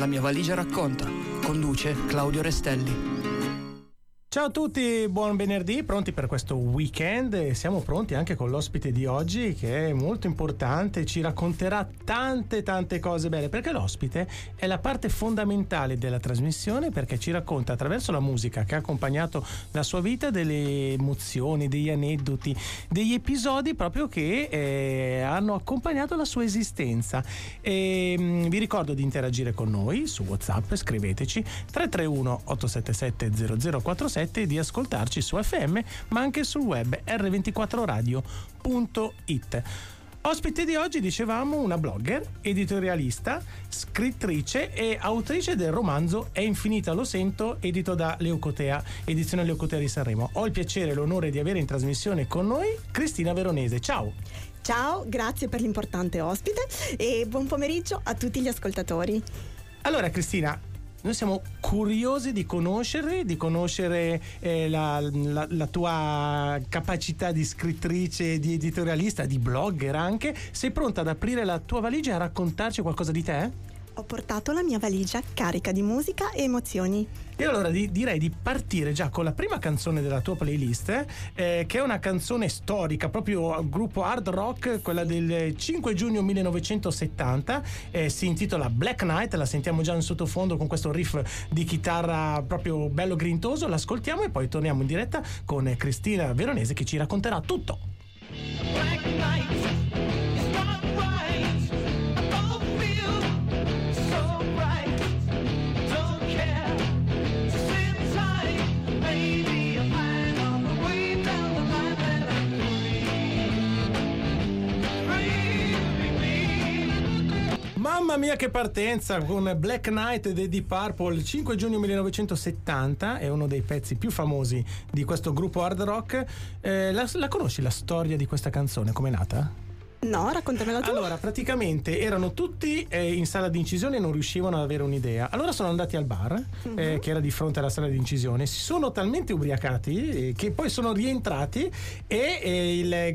La mia valigia racconta. Conduce Claudio Restelli. Ciao a tutti, buon venerdì, pronti per questo weekend e siamo pronti anche con l'ospite di oggi che è molto importante, ci racconterà tante cose belle, perché l'ospite è la parte fondamentale della trasmissione, perché ci racconta attraverso la musica che ha accompagnato la sua vita delle emozioni, degli aneddoti, degli episodi proprio che hanno accompagnato la sua esistenza. Vi ricordo di interagire con noi su WhatsApp, scriveteci 331 877 0047 e di ascoltarci su FM ma anche sul web r24radio.it. Ospite di oggi, dicevamo, una blogger, editorialista, scrittrice e autrice del romanzo È infinita lo sento, edito da Leucotea, edizione Leucotea di Sanremo. Ho il piacere e l'onore di avere in trasmissione con noi Cristina Veronese. Ciao! Ciao, grazie per l'importante ospite e buon pomeriggio a tutti gli ascoltatori. Allora Cristina, noi siamo curiosi di conoscere la tua capacità di scrittrice, di editorialista, di blogger anche. Sei pronta ad aprire la tua valigia e a raccontarci qualcosa di te? Ho portato la mia valigia carica di musica e emozioni. E allora direi di partire già con la prima canzone della tua playlist, che è una canzone storica, proprio gruppo hard rock, quella del 5 giugno 1970, si intitola Black Knight, la sentiamo già in sottofondo con questo riff di chitarra proprio bello grintoso, l'ascoltiamo e poi torniamo in diretta con Cristina Veronese che ci racconterà tutto. Black Knight. Mamma mia che partenza con Black Knight dei Deep Purple, 5 giugno 1970, è uno dei pezzi più famosi di questo gruppo hard rock. La conosci la storia di questa canzone, com'è nata? No, raccontamela tu. Allora, praticamente erano tutti in sala di incisione e non riuscivano ad avere un'idea. Allora sono andati al bar, che era di fronte alla sala di incisione, si sono talmente ubriacati che poi sono rientrati e il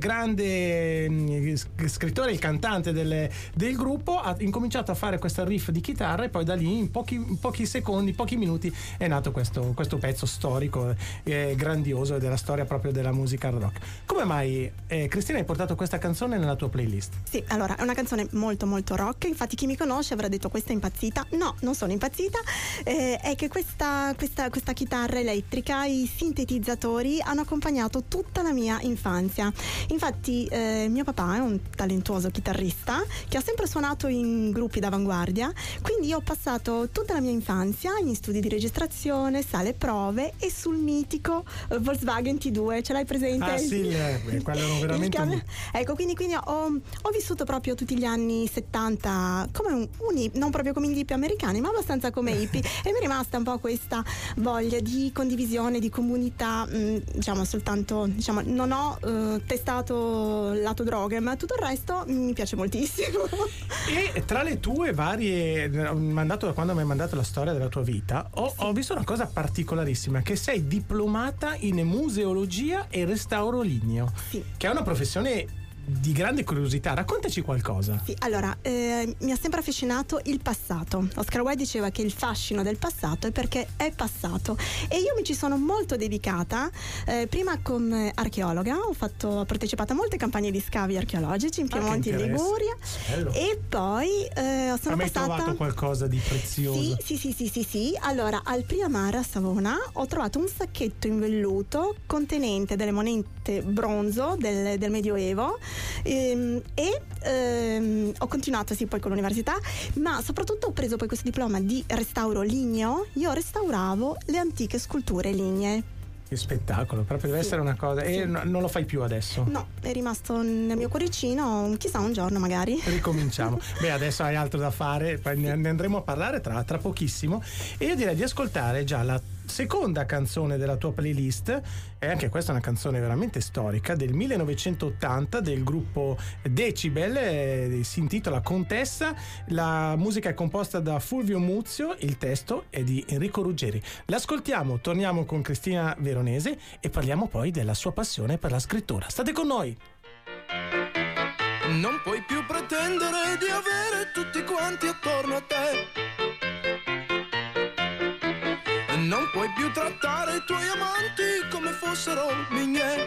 grande scrittore, il cantante del gruppo ha incominciato a fare questo riff di chitarra e poi da lì in pochi secondi, pochi minuti è nato questo pezzo storico grandioso della storia proprio della musica hard rock. Come mai, Cristina, hai portato questa canzone nella tua playlist? Sì, allora è una canzone molto rock, infatti chi mi conosce avrà detto questa è impazzita. No, non sono impazzita, è che questa chitarra elettrica, i sintetizzatori hanno accompagnato tutta la mia infanzia. Infatti mio papà è un talentuoso chitarrista che ha sempre suonato in gruppi d'avanguardia, quindi io ho passato tutta la mia infanzia in studi di registrazione, sale prove e sul mitico Volkswagen T2, ce l'hai presente? Ah sì, quello era veramente ecco, quindi ho vissuto proprio tutti gli anni 70 come non proprio come gli hippie americani, ma abbastanza come hippie e mi è rimasta un po' questa voglia di condivisione, di comunità, soltanto non ho testato il lato droghe, ma tutto il resto mi piace moltissimo. E tra le tue varie quando mi hai mandato la storia della tua vita ho visto una cosa particolarissima, che sei diplomata in museologia e restauro ligneo, sì, che è una professione di grande curiosità. Raccontaci qualcosa. Sì, allora mi ha sempre affascinato il passato. Oscar Wilde diceva che il fascino del passato è perché è passato e io mi ci sono molto dedicata, prima come archeologa, ho partecipato a molte campagne di scavi archeologici in Piemonte e in Liguria. Bello. E poi sono passata. Hai trovato qualcosa di prezioso? Sì. Allora, al Priamare a Savona ho trovato un sacchetto in velluto contenente delle monete bronzo del Medioevo. Ho continuato poi con l'università, ma soprattutto ho preso poi questo diploma di restauro ligneo. Io restauravo le antiche sculture lignee. Che spettacolo, proprio deve essere una cosa. E non lo fai più adesso? No, è rimasto nel mio cuoricino, chissà un giorno magari. Ricominciamo. Beh, adesso hai altro da fare, poi ne andremo a parlare tra pochissimo. E io direi di ascoltare già la seconda canzone della tua playlist, e anche questa è una canzone veramente storica del 1980 del gruppo Decibel, si intitola Contessa, la musica è composta da Fulvio Muzio, il testo è di Enrico Ruggeri. L'ascoltiamo, torniamo con Cristina Veronese e parliamo poi della sua passione per la scrittura. State con noi! Non puoi più pretendere di avere tutti quanti attorno a te. più trattare i tuoi amanti come fossero miei.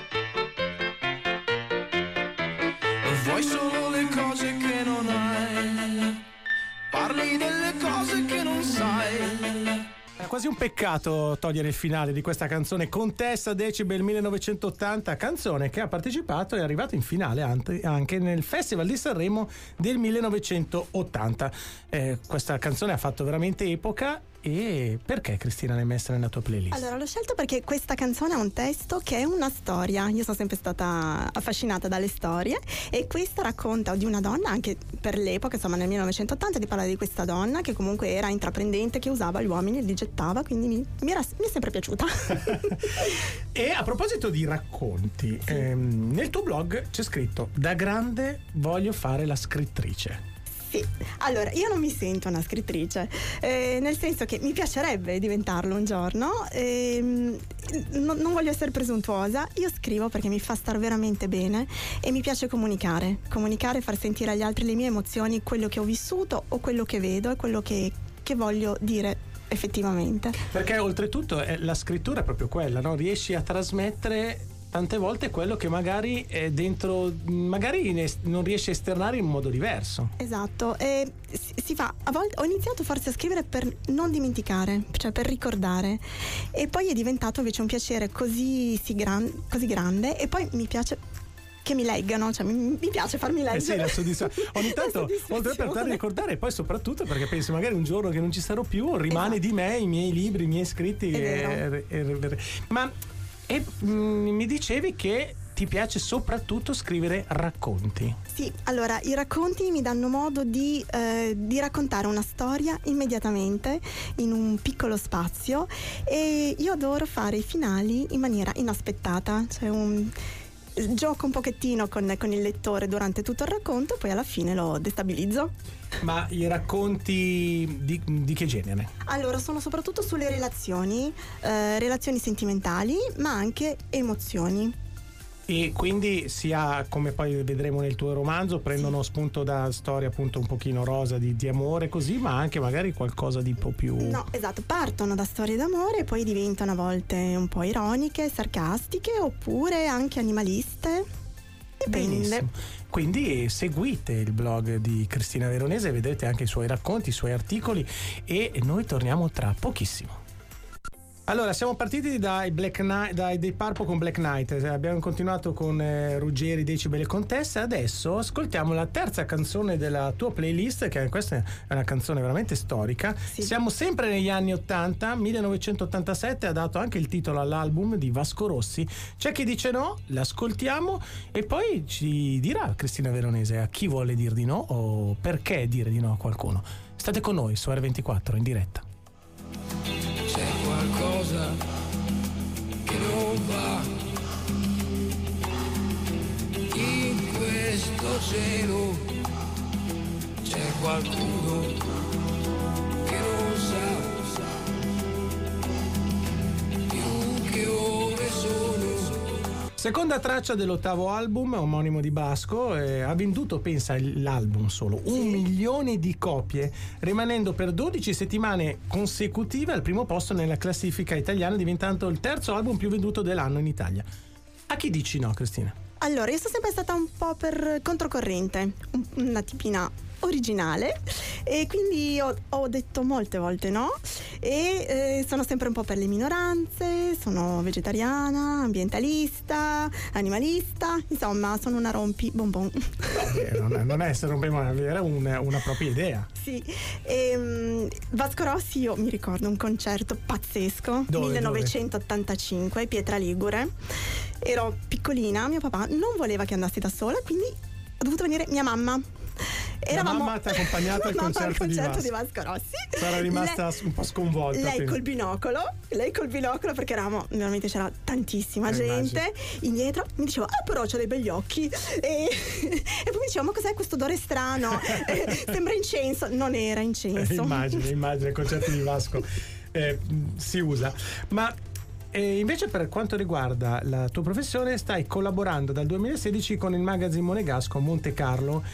Vuoi solo le cose che non hai, parli delle cose che non sai. È quasi un peccato togliere il finale di questa canzone, Contessa Decibel 1980, canzone che ha partecipato e è arrivata in finale anche nel Festival di Sanremo del 1980. Questa canzone ha fatto veramente epoca. E perché, Cristina, l'hai messa nella tua playlist? Allora, l'ho scelto perché questa canzone ha un testo che è una storia. Io sono sempre stata affascinata dalle storie e questa racconta di una donna, anche per l'epoca, insomma nel 1980, ti parla di questa donna che comunque era intraprendente, che usava gli uomini e li gettava, quindi mi è sempre piaciuta. E a proposito di racconti, nel tuo blog c'è scritto: da grande voglio fare la scrittrice. Sì, allora io non mi sento una scrittrice, nel senso che mi piacerebbe diventarlo un giorno, non voglio essere presuntuosa, io scrivo perché mi fa star veramente bene e mi piace comunicare, far sentire agli altri le mie emozioni, quello che ho vissuto o quello che vedo e quello che voglio dire effettivamente. Perché oltretutto la scrittura è proprio quella, no? Riesci a trasmettere tante volte quello che magari è dentro, magari non riesci a esternare in modo diverso. Esatto, e si fa, a volte ho iniziato forse a scrivere per non dimenticare, cioè per ricordare, e poi è diventato invece un piacere così grande, e poi mi piace che mi leggano, cioè mi piace farmi leggere. Sì, la soddisfazione. Ogni tanto, oltre per te ricordare, e poi soprattutto perché pensi magari un giorno che non ci sarò più, rimane di me i miei libri, i miei scritti. Ma mi dicevi che ti piace soprattutto scrivere racconti. Sì, allora i racconti mi danno modo di raccontare una storia immediatamente in un piccolo spazio, e io adoro fare i finali in maniera inaspettata, cioè gioco un pochettino con il lettore durante tutto il racconto, poi alla fine lo destabilizzo. Ma i racconti di che genere? Allora, sono soprattutto sulle relazioni sentimentali, ma anche emozioni. E quindi sia, come poi vedremo nel tuo romanzo, prendono spunto da storie appunto un pochino rosa di amore così, ma anche magari qualcosa di un po' più... No, esatto, partono da storie d'amore e poi diventano a volte un po' ironiche, sarcastiche, oppure anche animaliste. Dipende. Benissimo. Quindi seguite il blog di Cristina Veronese, vedrete anche i suoi racconti, i suoi articoli, e noi torniamo tra pochissimo. Allora, siamo partiti dai Purple con Black Knight, abbiamo continuato con Ruggeri, Decibel e Contessa. Adesso ascoltiamo la terza canzone della tua playlist, che questa è una canzone veramente storica. Sì. Siamo sempre negli anni 80, 1987, ha dato anche il titolo all'album di Vasco Rossi. C'è chi dice no, l'ascoltiamo e poi ci dirà Cristina Veronese a chi vuole dir di no o perché dire di no a qualcuno. State con noi su R24 in diretta. C'è qualcosa che non va in questo cielo, c'è qualcuno che non sa più che ore sono. Seconda traccia dell'ottavo album omonimo di Basco, ha venduto, pensa, l'album solo 1 milione di copie, rimanendo per 12 settimane consecutive al primo posto nella classifica italiana, diventando il terzo album più venduto dell'anno in Italia. A chi dici no, Cristina? Allora, io sono sempre stata un po' per controcorrente, una tipina originale, e quindi ho detto molte volte no, e sono sempre un po' per le minoranze, sono vegetariana, ambientalista, animalista, insomma sono una rompi bonbon. Non è essere un bonbon, era una propria idea. Sì, Vasco Rossi, io mi ricordo un concerto pazzesco, 1985, Pietra Ligure. Ero piccolina, mio papà non voleva che andassi da sola, quindi ha dovuto venire mia mamma. La mamma ti ha accompagnato al concerto di Vasco Rossi. Sarà rimasta un po' sconvolta. Lei col binocolo, perché eravamo, veramente c'era tantissima gente indietro. Mi diceva, però c'ha dei begli occhi. E poi mi diceva, ma cos'è questo odore strano? Sembra incenso. Non era incenso. Immagino il concerto di Vasco si usa. Ma invece, per quanto riguarda la tua professione, stai collaborando dal 2016 con il magazine monegasco Monte Carlo.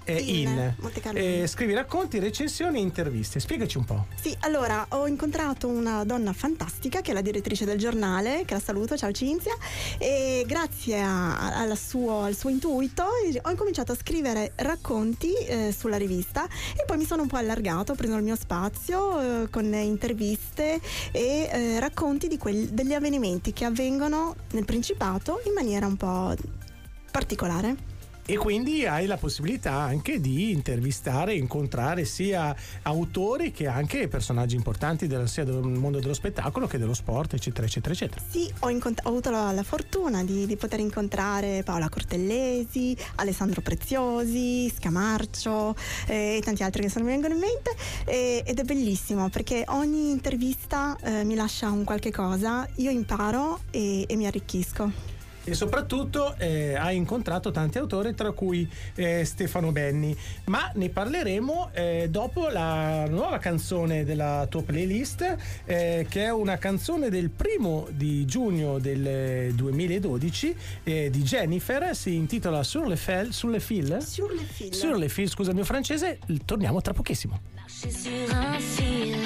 Monte Carlo. Scrivi racconti, recensioni e interviste. Spiegaci un po'. Sì, allora ho incontrato una donna fantastica che è la direttrice del giornale, che la saluto, ciao Cinzia, e grazie al suo intuito ho incominciato a scrivere racconti sulla rivista e poi mi sono un po' allargato, ho preso il mio spazio con interviste e racconti degli avvenimenti che avvengono nel Principato in maniera un po' particolare. E quindi hai la possibilità anche di intervistare, incontrare sia autori che anche personaggi importanti sia del mondo dello spettacolo che dello sport, eccetera, eccetera, eccetera. Sì, ho avuto la fortuna di poter incontrare Paola Cortellesi, Alessandro Preziosi, Scamarcio e tanti altri che non mi vengono in mente, ed è bellissimo perché ogni intervista mi lascia un qualche cosa, io imparo e mi arricchisco. E soprattutto hai incontrato tanti autori, tra cui Stefano Benni, ma ne parleremo dopo la nuova canzone della tua playlist, che è una canzone del 1 di giugno del 2012 di Jennifer, si intitola Sur les fils, scusa il mio francese, torniamo tra pochissimo. Marcher sur un fil,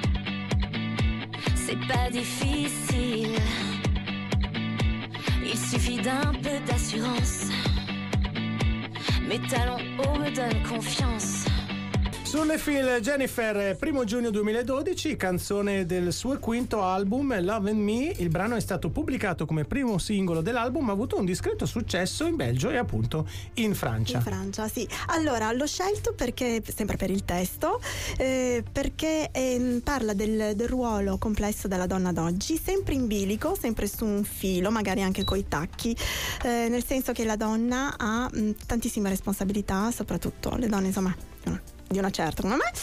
c'est pas difficile. Il suffit d'un peu d'assurance. Mes talons hauts me donnent confiance. Sulle file Jennifer, 1 giugno 2012, canzone del suo quinto album Love and Me. Il brano è stato pubblicato come primo singolo dell'album, ha avuto un discreto successo in Belgio e appunto in Francia. In Francia, sì. Allora, l'ho scelto perché, sempre per il testo, perché parla del ruolo complesso della donna d'oggi, sempre in bilico, sempre su un filo, magari anche coi tacchi, nel senso che la donna ha tantissime responsabilità, soprattutto le donne, insomma, di una certa come me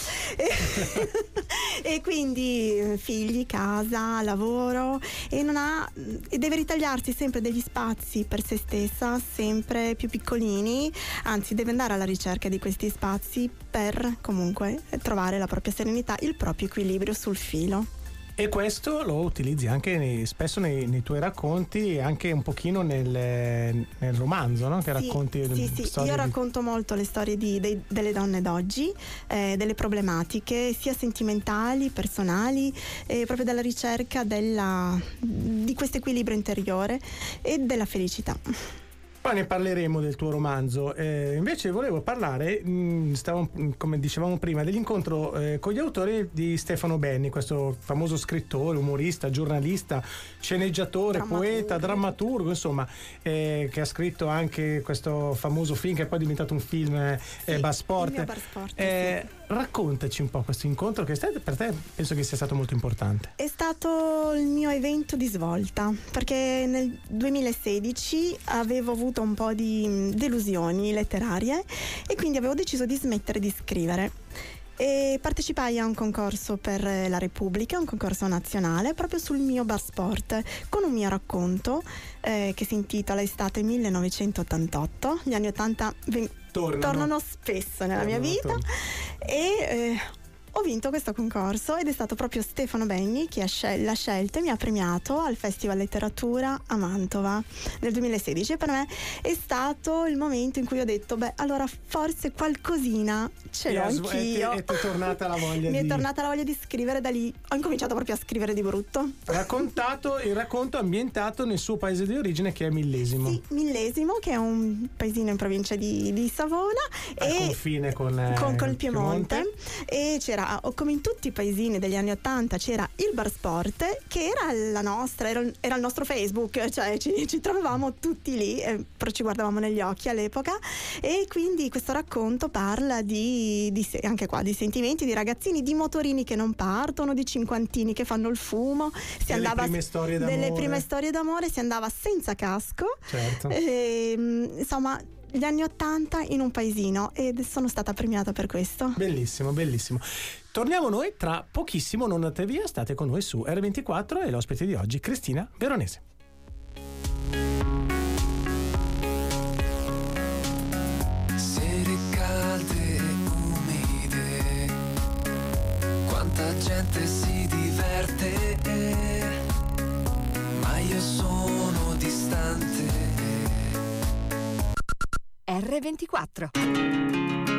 e quindi figli, casa, lavoro e deve ritagliarsi sempre degli spazi per se stessa, sempre più piccolini, anzi deve andare alla ricerca di questi spazi per comunque trovare la propria serenità, il proprio equilibrio sul filo. E questo lo utilizzi anche spesso nei tuoi racconti e anche un pochino nel romanzo, no? Che racconti io racconto molto le storie delle donne d'oggi, delle problematiche sia sentimentali, personali, proprio della ricerca di questo equilibrio interiore e della felicità. Poi ne parleremo del tuo romanzo, invece volevo parlare, come dicevamo prima, dell'incontro con gli autori di Stefano Benni, questo famoso scrittore, umorista, giornalista, sceneggiatore, poeta, drammaturgo, insomma, che ha scritto anche questo famoso film che è poi diventato un film, Bassport. Raccontaci un po' questo incontro che per te penso che sia stato molto importante. È stato il mio evento di svolta, perché nel 2016 avevo avuto un po' di delusioni letterarie e quindi avevo deciso di smettere di scrivere e partecipai a un concorso per la Repubblica, un concorso nazionale proprio sul mio Bassport, con un mio racconto che si intitola Estate 1988. Gli anni 80 tornano spesso nella mia vita e ho vinto questo concorso ed è stato proprio Stefano Benni che l'ha scelto e mi ha premiato al Festival Letteratura a Mantova nel 2016 e per me è stato il momento in cui ho detto allora forse qualcosina ce l'ho anch'io e ti è tornata la voglia mi è tornata la voglia di scrivere, da lì ho incominciato proprio a scrivere di brutto. Raccontato il racconto ambientato nel suo paese di origine che è Millesimo. Sì, Millesimo, che è un paesino in provincia di Savona al confine con il Piemonte. E c'era, come in tutti i paesini degli anni 80, c'era il Bassport che era la nostra, era il nostro Facebook, cioè ci trovavamo tutti lì, però ci guardavamo negli occhi all'epoca e quindi questo racconto parla anche qua di sentimenti, di ragazzini, di motorini che non partono, di cinquantini che fanno il fumo, delle prime storie d'amore, si andava senza casco, certo. Insomma gli anni 80 in un paesino ed sono stata premiata per questo. Bellissimo, bellissimo. Torniamo noi tra pochissimo, non andate via, state con noi su R24 e l'ospite di oggi Cristina Veronese. Sere calde e umide, quanta gente si diverte, ma io sono distante. R24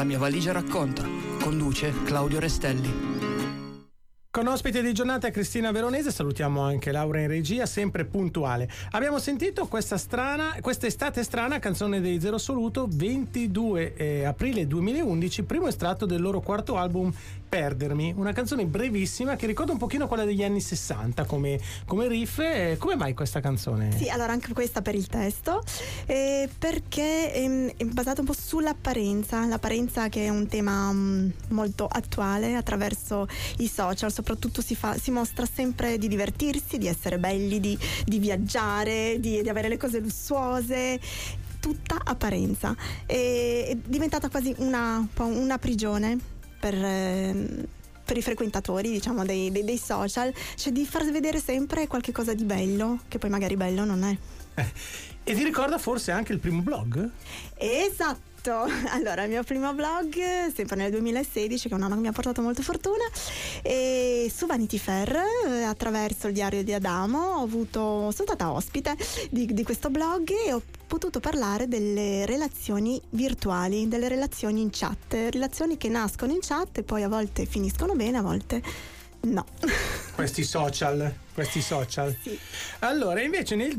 La mia valigia racconta. Conduce Claudio Restelli. Con ospite di giornata Cristina Veronese, salutiamo anche Laura in regia, sempre puntuale. Abbiamo sentito quest'estate strana, canzone dei Zero Assoluto, 22 aprile 2011, primo estratto del loro quarto album Perdermi, una canzone brevissima che ricorda un pochino quella degli anni 60 come riff. Come mai questa canzone? Sì, allora anche questa per il testo, perché è basata un po' l'apparenza che è un tema molto attuale attraverso i social. Soprattutto si mostra sempre di divertirsi, di essere belli, di viaggiare, di avere le cose lussuose, tutta apparenza. È diventata quasi una prigione per i frequentatori, diciamo, dei social, cioè di far vedere sempre qualche cosa di bello, che poi magari bello non è. E ti ricorda forse anche il primo blog? Esatto. Allora, il mio primo blog, sempre nel 2016, che è un anno che mi ha portato molta fortuna, e su Vanity Fair, attraverso il diario di Adamo, sono stata ospite di questo blog e ho potuto parlare delle relazioni virtuali, delle relazioni in chat, relazioni che nascono in chat e poi a volte finiscono bene, a volte no. Questi social. Sì. Allora, invece nel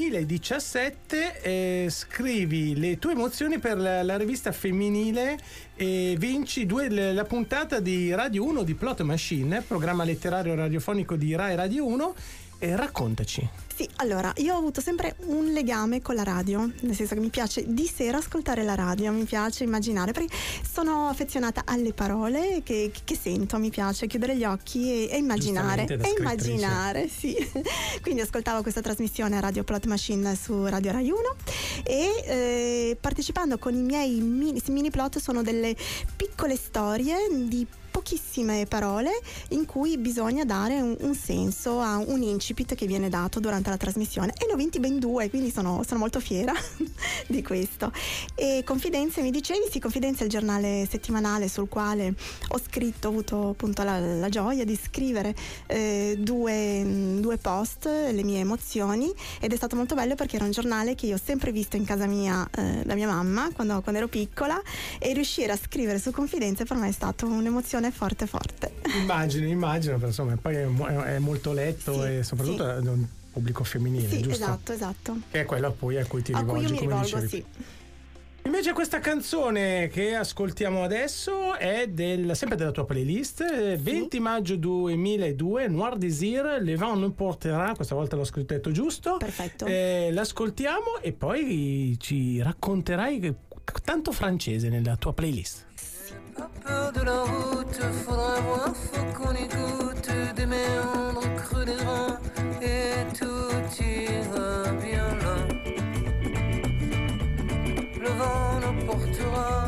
2017 scrivi le tue emozioni per la rivista femminile e vinci la puntata di Radio 1 di Plot Machine, programma letterario radiofonico di Rai Radio 1. Raccontaci. Sì, allora, io ho avuto sempre un legame con la radio, nel senso che mi piace di sera ascoltare la radio, mi piace immaginare, perché sono affezionata alle parole che sento, mi piace chiudere gli occhi e immaginare. Sì. Quindi ascoltavo questa trasmissione a Radio Plot Machine su Radio Rai 1 e partecipando con i miei mini plot sono delle piccole storie di pochissime parole in cui bisogna dare un senso a un incipit che viene dato durante la trasmissione, e ne ho vinti ben 2, quindi sono molto fiera di questo. E Confidenze, mi dicevi? Sì, Confidenze è il giornale settimanale sul quale ho avuto appunto la gioia di scrivere due post, le mie emozioni, ed è stato molto bello perché era un giornale che io ho sempre visto in casa mia da mia mamma quando ero piccola, e riuscire a scrivere su Confidenze per me è stata un'emozione forte. Immagino, però insomma poi è molto letto, sì, e soprattutto è un pubblico femminile, sì, giusto? Esatto. Che è quello poi a cui ti rivolgi, io mi come rivolgo, dicevi. sì. Invece questa canzone che ascoltiamo adesso è sempre della tua playlist, 20 maggio 2002, Noir Désir, Le Vent nous portera, questa volta l'ho scritto giusto. Perfetto. L'ascoltiamo e poi ci racconterai tanto francese nella tua playlist. Pas peur de la route, faudra voir, faut qu'on écoute des méandres creux des reins et tout ira bien là. Le vent nous portera.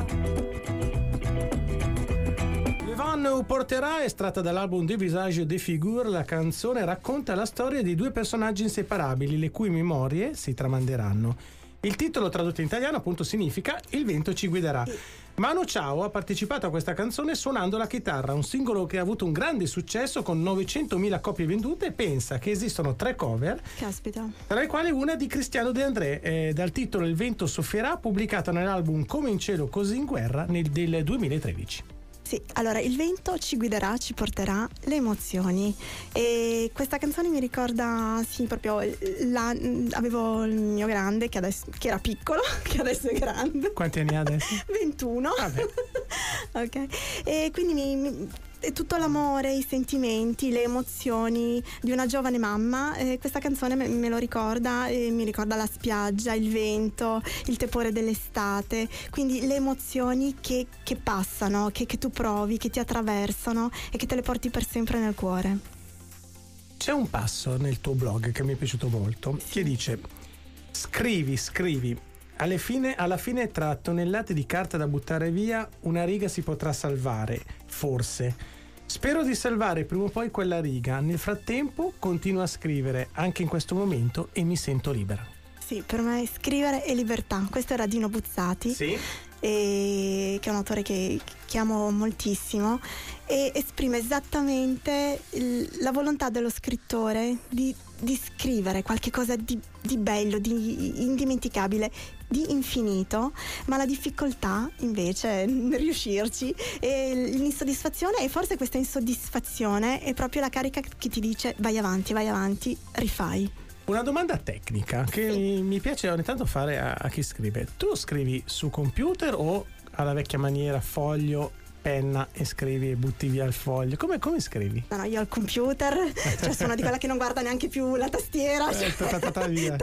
Le Vent nous portera, estratta dall'album Des Visages des Figures, la canzone racconta la storia di due personaggi inseparabili, le cui memorie si tramanderanno. Il titolo tradotto in italiano appunto significa Il vento ci guiderà. Manu Chao ha partecipato a questa canzone suonando la chitarra, un singolo che ha avuto un grande successo con 900.000 copie vendute, e pensa che esistono 3 cover, Caspita. tra le quali una di Cristiano De André, dal titolo Il vento soffierà, pubblicata nell'album Come in cielo così in guerra del 2013. Sì, allora il vento ci guiderà, ci porterà le emozioni, e questa canzone mi ricorda, sì, proprio avevo il mio grande che era piccolo, che adesso è grande. Quanti anni ha adesso? 21. Vabbè. Ok, e quindi è tutto l'amore, i sentimenti, le emozioni di una giovane mamma. Questa canzone me lo ricorda, mi ricorda la spiaggia, il vento, il tepore dell'estate, quindi le emozioni che passano, che tu provi, che ti attraversano e che te le porti per sempre nel cuore. C'è un passo nel tuo blog che mi è piaciuto molto, che dice: scrivi. Alla fine, tra tonnellate di carta da buttare via, una riga si potrà salvare, forse. Spero di salvare prima o poi quella riga. Nel frattempo continuo a scrivere, anche in questo momento, e mi sento libera. Sì, per me scrivere è libertà. Questo era Dino Buzzati. Sì. Che è un autore che amo moltissimo, e esprime esattamente la volontà dello scrittore di di scrivere qualche cosa di bello, di indimenticabile, di infinito, ma la difficoltà invece è riuscirci, e l'insoddisfazione, e forse questa insoddisfazione è proprio la carica che ti dice vai avanti, rifai. Una domanda tecnica che mi piace ogni tanto fare a chi scrive. Tu scrivi su computer o alla vecchia maniera, foglio, penna e scrivi e butti via il foglio? Come scrivi? No, io al computer, cioè sono di quella che non guarda neanche più la tastiera, Via.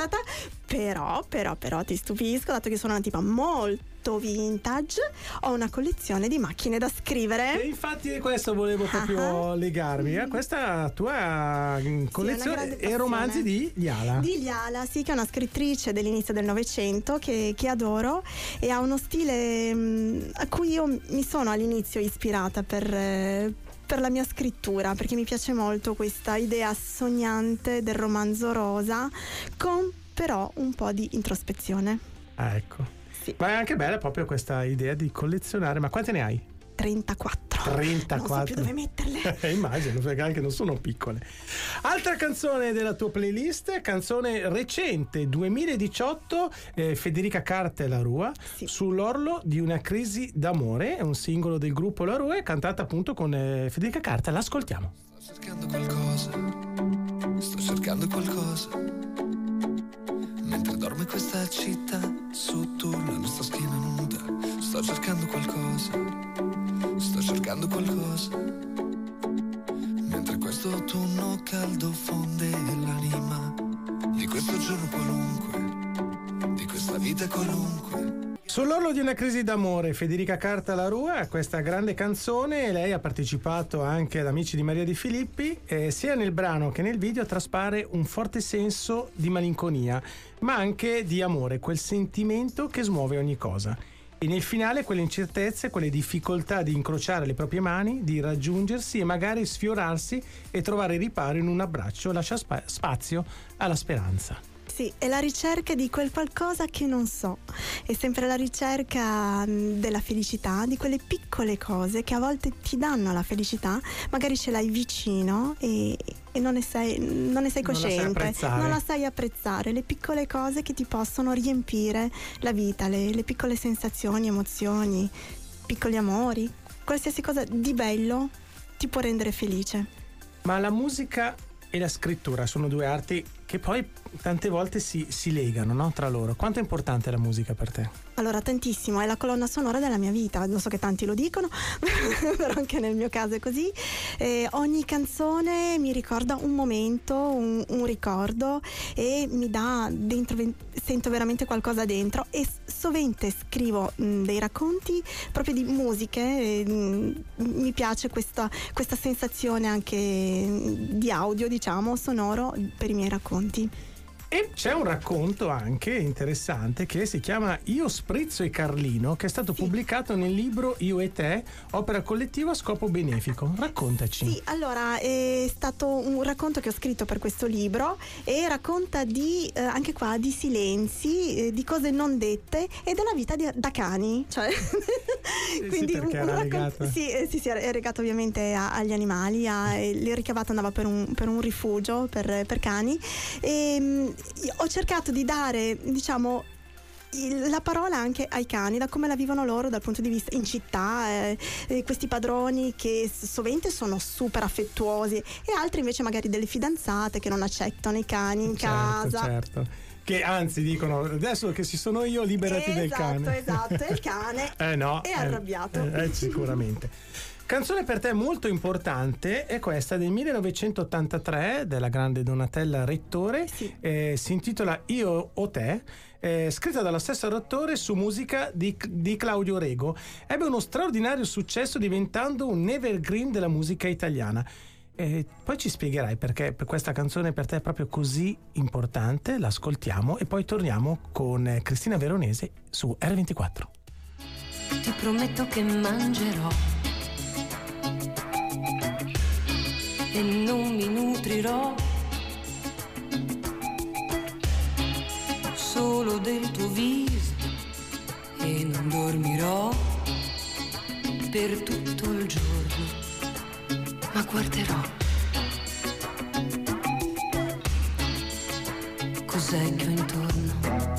Però ti stupisco, dato che sono una tipa molto vintage, ho una collezione di macchine da scrivere. E infatti questo volevo proprio legarmi a questa tua collezione e romanzi di Liala. Di Liala, sì, che è una scrittrice dell'inizio del Novecento che adoro, e ha uno stile a cui io mi sono all'inizio ispirata per la mia scrittura, perché mi piace molto questa idea sognante del romanzo rosa, con però un po' di introspezione. Ah, ecco. Sì. Ma è anche bella proprio questa idea di collezionare. Ma quante ne hai? 34. 34. Non so più dove metterle. Immagino, perché anche non sono piccole. Altra canzone della tua playlist, canzone recente 2018, Federica Carta e La Rua, Sì. Sull'orlo di una crisi d'amore, è un singolo del gruppo La Rua, cantata appunto con Federica Carta. L'ascoltiamo. Sto cercando qualcosa, mentre dorme questa città sotto la nostra schiena nuda. Sto cercando qualcosa, mentre questo autunno caldo fonde l'anima di questo giorno qualunque, di questa vita qualunque. Sull'orlo di una crisi d'amore, Federica Carta La Rua, questa grande canzone. Lei ha partecipato anche ad Amici di Maria De Filippi, sia nel brano che nel video traspare un forte senso di malinconia, ma anche di amore, quel sentimento che smuove ogni cosa. E nel finale quelle incertezze, quelle difficoltà di incrociare le proprie mani, di raggiungersi e magari sfiorarsi e trovare riparo in un abbraccio lascia spazio alla speranza. Sì, è la ricerca di quel qualcosa che non so, è sempre la ricerca della felicità, di quelle piccole cose che a volte ti danno la felicità, magari ce l'hai vicino e non ne sei cosciente, non la sai apprezzare, le piccole cose che ti possono riempire la vita, le piccole sensazioni, emozioni, piccoli amori, qualsiasi cosa di bello ti può rendere felice. Ma la musica e la scrittura sono due arti che poi tante volte si legano, no? Tra loro. Quanto è importante la musica per te? Allora, tantissimo, è la colonna sonora della mia vita, non so che tanti lo dicono, però anche nel mio caso è così. Ogni canzone mi ricorda un momento, un ricordo, e mi dà dentro, sento veramente qualcosa dentro, e sovente scrivo dei racconti proprio di musiche, mi piace questa sensazione anche di audio, diciamo, sonoro per i miei racconti. E c'è un racconto anche interessante che si chiama Io, Sprizzo e Carlino, che è stato pubblicato nel libro Io e te, opera collettiva a scopo benefico. Raccontaci. Sì, allora è stato un racconto che ho scritto per questo libro, e racconta anche qua di silenzi, di cose non dette e della vita da cani, cioè quindi sì, perché era legato. Sì, è legato ovviamente agli animali, il ricavato andava per un rifugio per cani, e ho cercato di dare, diciamo, la parola anche ai cani, da come la vivono loro dal punto di vista in città, questi padroni che sovente sono super affettuosi, e altri invece magari delle fidanzate che non accettano i cani in casa. Certo. Che anzi dicono adesso che ci sono io, liberati del cane. Esatto, e il cane è arrabbiato. Sicuramente. Canzone per te molto importante è questa del 1983 della grande Donatella Rettore, sì. Si intitola Io o te, scritta dallo stesso autore su musica di Claudio Rego. Ebbe uno straordinario successo diventando un evergreen della musica italiana. Poi ci spiegherai perché per questa canzone per te è proprio così importante. L'ascoltiamo e poi torniamo con Cristina Veronese su R24. Ti prometto che mangerò e non mi nutrirò solo del tuo viso, e non dormirò per tutto il giorno, ma guarderò rosecchio intorno.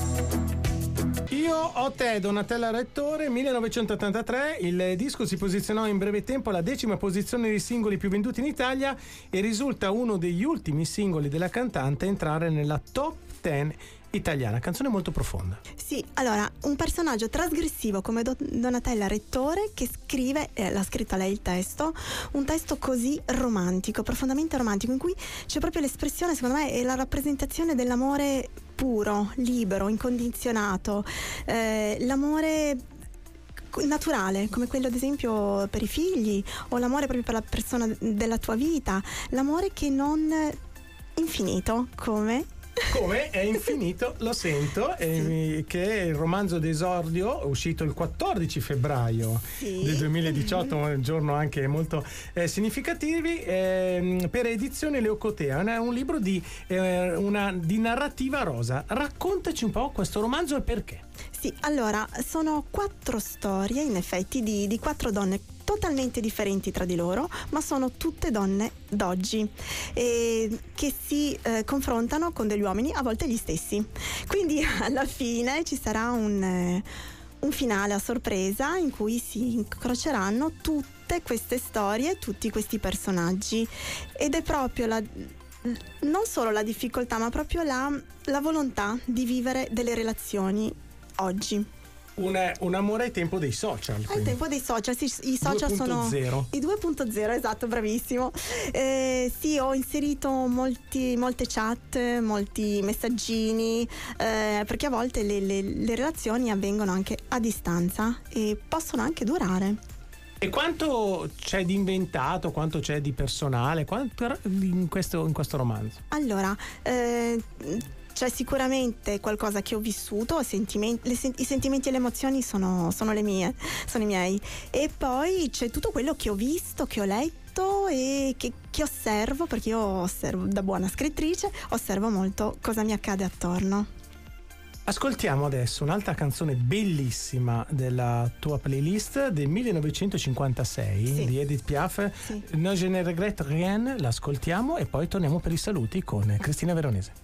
Io ho te, Donatella Rettore, 1983, il disco si posizionò in breve tempo alla 10ª posizione dei singoli più venduti in Italia e risulta uno degli ultimi singoli della cantante a entrare nella top 10 italiana. Canzone molto profonda. Sì, allora, un personaggio trasgressivo come Donatella Rettore che scrive, l'ha scritto lei il testo, un testo così romantico, profondamente romantico, in cui c'è proprio l'espressione, secondo me, è la rappresentazione dell'amore puro, libero, incondizionato, l'amore naturale, come quello ad esempio per i figli, o l'amore proprio per la persona della tua vita, l'amore che non infinito, come è infinito, lo sento, che è il romanzo d'esordio uscito il 14 febbraio del 2018, un giorno anche molto significativo, per edizione Leucotea. È un libro di narrativa rosa. Raccontaci un po' questo romanzo e perché. Sì, allora, sono 4 storie in effetti di 4 donne totalmente differenti tra di loro, ma sono tutte donne d'oggi che si confrontano con degli uomini, a volte gli stessi. Quindi alla fine ci sarà un finale a sorpresa in cui si incroceranno tutte queste storie, tutti questi personaggi, ed è proprio non solo la difficoltà, ma proprio la volontà di vivere delle relazioni oggi. Un amore ai tempo dei social. Al tempo dei social, sì, i social 2.0. sono i 2.0, esatto, bravissimo. Sì, ho inserito molte chat, molti messaggini, perché a volte le relazioni avvengono anche a distanza e possono anche durare. E quanto c'è di inventato, quanto c'è di personale, quanto in questo romanzo? Allora, c'è sicuramente qualcosa che ho vissuto, i sentimenti e le emozioni sono le mie, sono i miei, e poi c'è tutto quello che ho visto, che ho letto e che osservo, perché io osservo, da buona scrittrice, osservo molto cosa mi accade attorno. Ascoltiamo adesso un'altra canzone bellissima della tua playlist del 1956 di Edith Piaf, Non je ne regrette rien, l'ascoltiamo e poi torniamo per i saluti con Cristina Veronese.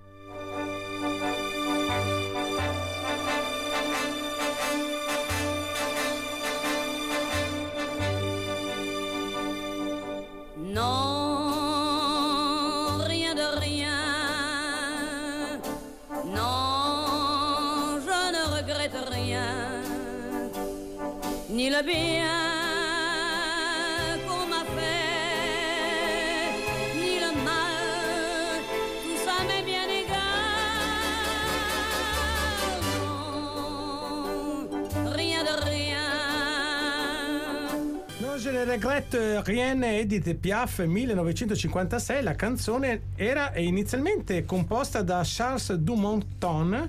Non, rien de rien. Non, je ne regrette rien. Ni le bien qu'on m'a fait, ni le mal, tout ça m'est bien égal. Non, rien de rien. Je ne regrette rien, Edith Piaf, 1956. La canzone era inizialmente composta da Charles Dumonton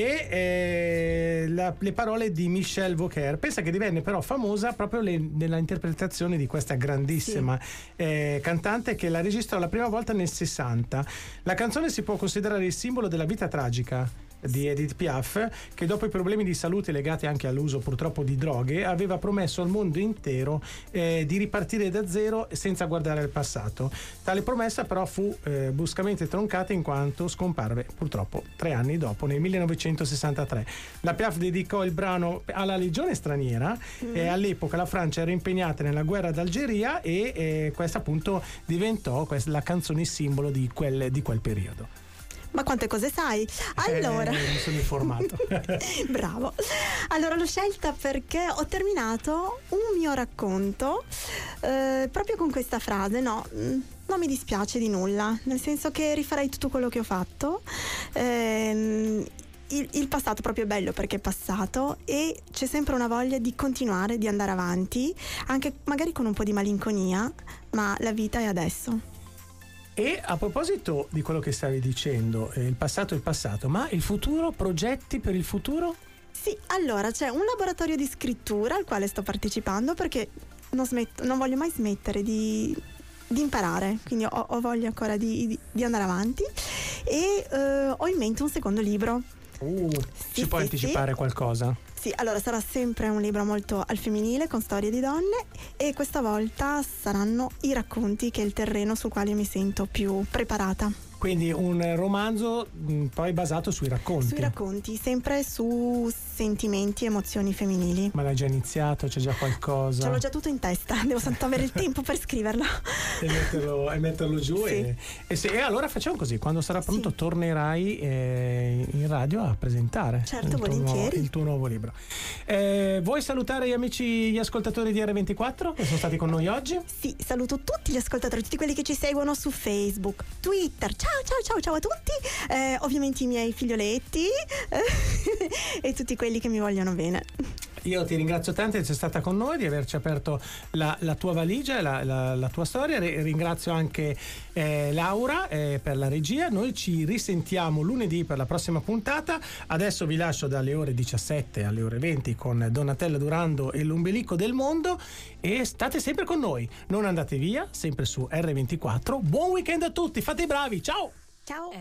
e le parole di Michel Vauquer. Pensa che divenne però famosa proprio nella interpretazione di questa grandissima cantante, che la registrò la prima volta nel 60. La canzone si può considerare il simbolo della vita tragica di Edith Piaf, che dopo i problemi di salute legati anche all'uso purtroppo di droghe aveva promesso al mondo intero di ripartire da zero senza guardare al passato. Tale promessa però fu bruscamente troncata in quanto scomparve purtroppo 3 anni dopo, nel 1963. La Piaf dedicò il brano alla legione straniera e all'epoca la Francia era impegnata nella guerra d'Algeria e questa appunto diventò la canzone simbolo di quel periodo. Ma quante cose sai? Allora, mi sono informato. Bravo. Allora l'ho scelta perché ho terminato un mio racconto proprio con questa frase: no, non mi dispiace di nulla, nel senso che rifarei tutto quello che ho fatto. Il passato proprio è bello perché è passato e c'è sempre una voglia di continuare, di andare avanti, anche magari con un po' di malinconia, ma la vita è adesso. E a proposito di quello che stavi dicendo, il passato è il passato, ma il futuro, progetti per il futuro? Sì, allora c'è un laboratorio di scrittura al quale sto partecipando perché non voglio mai smettere di imparare, quindi ho voglia ancora di andare avanti e ho in mente un secondo libro. Ci puoi anticipare qualcosa? Sì, allora sarà sempre un libro molto al femminile con storie di donne e questa volta saranno i racconti, che è il terreno sul quale mi sento più preparata. Quindi un romanzo poi basato sui racconti. Sui racconti, sempre su sentimenti, emozioni femminili. Ma l'hai già iniziato? C'è già qualcosa? Ce l'ho già tutto in testa, devo soltanto avere il tempo per scriverlo. E metterlo giù. Sì. E allora facciamo così, quando sarà pronto Sì. tornerai in radio a presentare Certo, volentieri. il tuo nuovo libro. Vuoi salutare gli amici, gli ascoltatori di R24 che sono stati con noi oggi? Sì, saluto tutti gli ascoltatori, tutti quelli che ci seguono su Facebook, Twitter. Ciao a tutti. Ovviamente i miei figlioletti e tutti quelli che mi vogliono bene. Io ti ringrazio tanto di essere stata con noi, di averci aperto la tua valigia, la tua storia. Ringrazio anche Laura per la regia. Noi ci risentiamo lunedì per la prossima puntata. Adesso vi lascio dalle ore 17 alle ore 20 con Donatella Durando e l'ombelico del mondo, e state sempre con noi, non andate via, sempre su R24. Buon weekend a tutti, fate i bravi, ciao! Ciao.